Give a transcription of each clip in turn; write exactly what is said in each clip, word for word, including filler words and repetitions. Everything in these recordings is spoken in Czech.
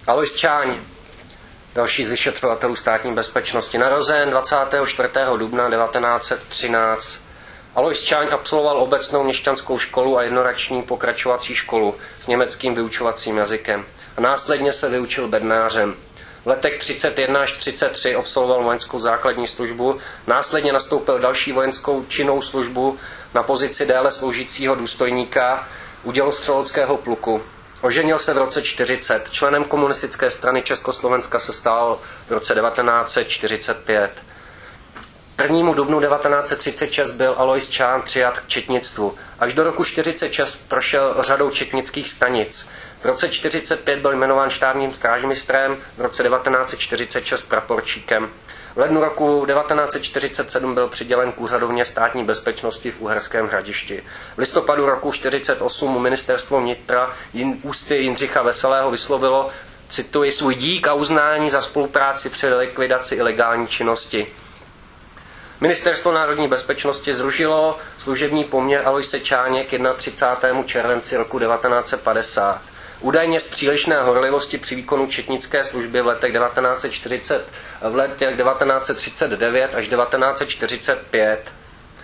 Alois Čáň, další z vyšetřovatelů státní bezpečnosti, narozen dvacátého čtvrtého dubna devatenáct set třináct. Alois Čáň absolvoval obecnou měšťanskou školu a jednoroční pokračovací školu s německým vyučovacím jazykem a následně se vyučil bednářem. V letech třicet jedna až třicet tři absolvoval vojenskou základní službu, následně nastoupil další vojenskou činnou službu na pozici déle sloužícího důstojníka u dělostřeleckého pluku. Oženil se v roce čtyřicet. Členem komunistické strany Československa se stal v roce devatenáct set čtyřicet pět. prvnímu dubnu devatenáct set třicet šest byl Alois Čáň přijat k četnictvu. Až do roku čtyřicet šest prošel řadou četnických stanic. V roce čtyřicet pět byl jmenován štábním strážmistrem, v roce devatenáct set čtyřicet šest praporčíkem. V lednu roku devatenáct set čtyřicet sedm byl přidělen k úřadovně státní bezpečnosti v Uherském Hradišti. V listopadu roku čtyřicet osm mu ministerstvo vnitra ústy Jindřicha Veselého vyslovilo, cituji, svůj dík a uznání za spolupráci při likvidaci ilegální činnosti. Ministerstvo národní bezpečnosti zrušilo služební poměr Aloise Čáně k třicátému prvnímu červenci roku devatenáct set padesát. Údajně z přílišné horlivosti při výkonu četnické služby v letech devatenáct set čtyřicet, v letech devatenáct set třicet devět až devatenáct set čtyřicet pět.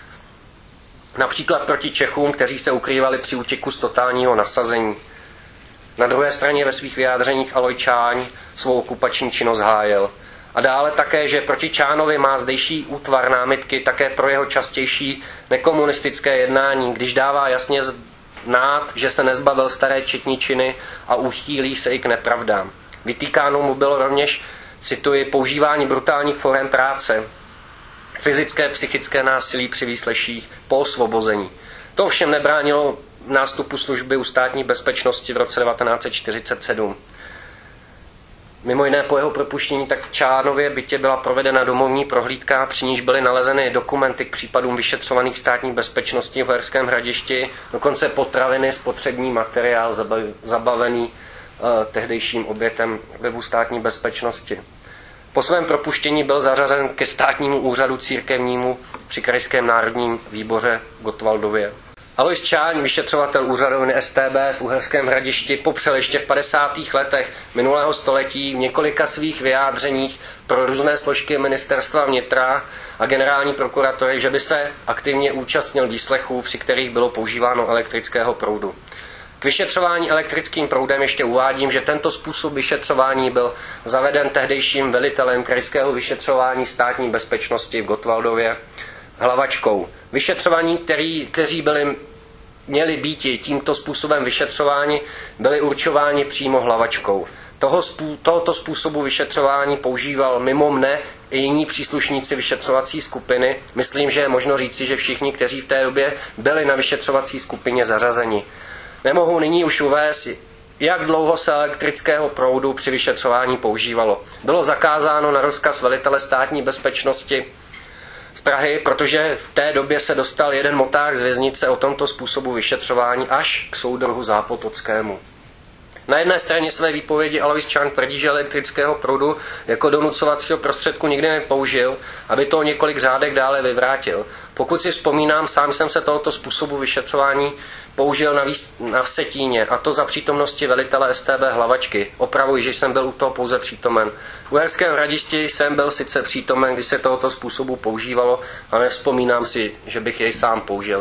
Například proti Čechům, kteří se ukrývali při útěku z totálního nasazení. Na druhé straně ve svých vyjádřeních Alois Čáň svou okupační činnost hájil. A dále také, že proti Čánovi má zdejší útvar námitky také pro jeho častější nekomunistické jednání, když dává jasně znát, že se nezbavil staré četničiny a uchýlí se i k nepravdám. Vytýkáno mu bylo rovněž, cituji, používání brutálních forem práce, fyzické, psychické násilí při výsleších po osvobození. To ovšem nebránilo nástupu služby u státní bezpečnosti v roce devatenáct set čtyřicet sedm. Mimo jiné po jeho propuštění tak v Čánově bytě byla provedena domovní prohlídka, při níž byly nalezeny dokumenty k případům vyšetřovaných státní bezpečností v Uherském Hradišti, dokonce potraviny, spotřební materiál zabavený eh, tehdejším obětem vlivu státní bezpečnosti. Po svém propuštění byl zařazen ke státnímu úřadu církevnímu při Krajském národním výboře v Gottwaldově. Alois Čáň, vyšetřovatel úřadovny S T B v Uherském Hradišti, popřel ještě v padesátých letech minulého století v několika svých vyjádřeních pro různé složky ministerstva vnitra a generální prokuratury, že by se aktivně účastnil výslechů, při kterých bylo používáno elektrického proudu. K vyšetřování elektrickým proudem ještě uvádím, že tento způsob vyšetřování byl zaveden tehdejším velitelem krajského vyšetřování státní bezpečnosti v Gottwaldově Hlavačkou. Vyšetřování, který, kteří byli, měli býti tímto způsobem vyšetřování, byli určováni přímo Hlavačkou. Toho, tohoto způsobu vyšetřování používal mimo mne i jiní příslušníci vyšetřovací skupiny. Myslím, že je možno říci, že všichni, kteří v té době byli na vyšetřovací skupině zařazeni. Nemohu nyní už uvést, jak dlouho se elektrického proudu při vyšetřování používalo. Bylo zakázáno na rozkaz velitele státní bezpečnosti z Prahy, protože v té době se dostal jeden moták z věznice o tomto způsobu vyšetřování až k soudruhu Zápotockému. Na jedné straně své výpovědi Alois Čáň tvrdí, že elektrického proudu jako donucovacího prostředku nikdy nepoužil, aby to několik řádek dále vyvrátil. Pokud si vzpomínám, sám jsem se tohoto způsobu vyšetřování použil na, výs- na Vsetíně, a to za přítomnosti velitele S T B Hlavačky. Opravuji, že jsem byl u toho pouze přítomen. V Uherském Hradišti jsem byl sice přítomen, když se tohoto způsobu používalo, ale nevzpomínám si, že bych jej sám použil.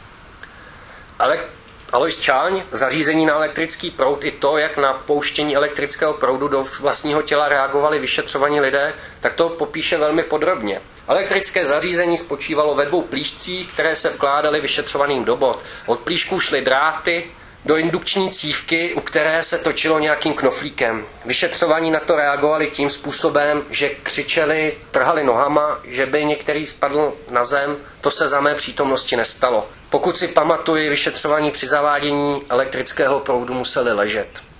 Ale Alois Čáň, zařízení na elektrický proud i to, jak na pouštění elektrického proudu do vlastního těla reagovali vyšetřovaní lidé, tak to popíše velmi podrobně. Elektrické zařízení spočívalo ve dvou plíšcích, které se vkládaly vyšetřovaným do bod. Od plíšků šly dráty do indukční cívky, u které se točilo nějakým knoflíkem. Vyšetřovaní na to reagovali tím způsobem, že křičeli, trhali nohama, že by některý spadl na zem. To se za mé přítomnosti nestalo. Pokud si pamatuji, vyšetřovaní při zavádění elektrického proudu museli ležet.